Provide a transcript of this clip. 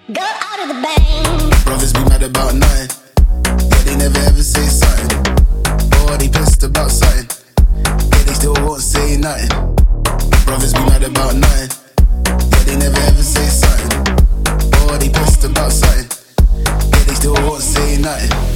Go out of the bank. Brothers be mad about nothing. Yeah, they never ever say something. Or they pissed about something. Yeah, they still won't say nothing. Brothers be mad about nothing. Yeah, they never ever say something. Or they pissed about something. Yeah, they still won't say nothing.